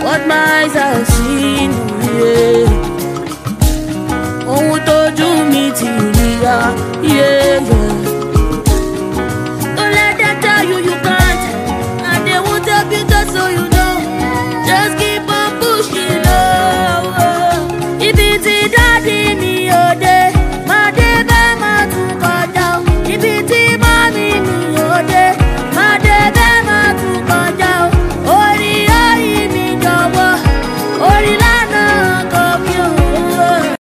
what my eyes have seen, yeah. Ohun tójú mi ti rí ya.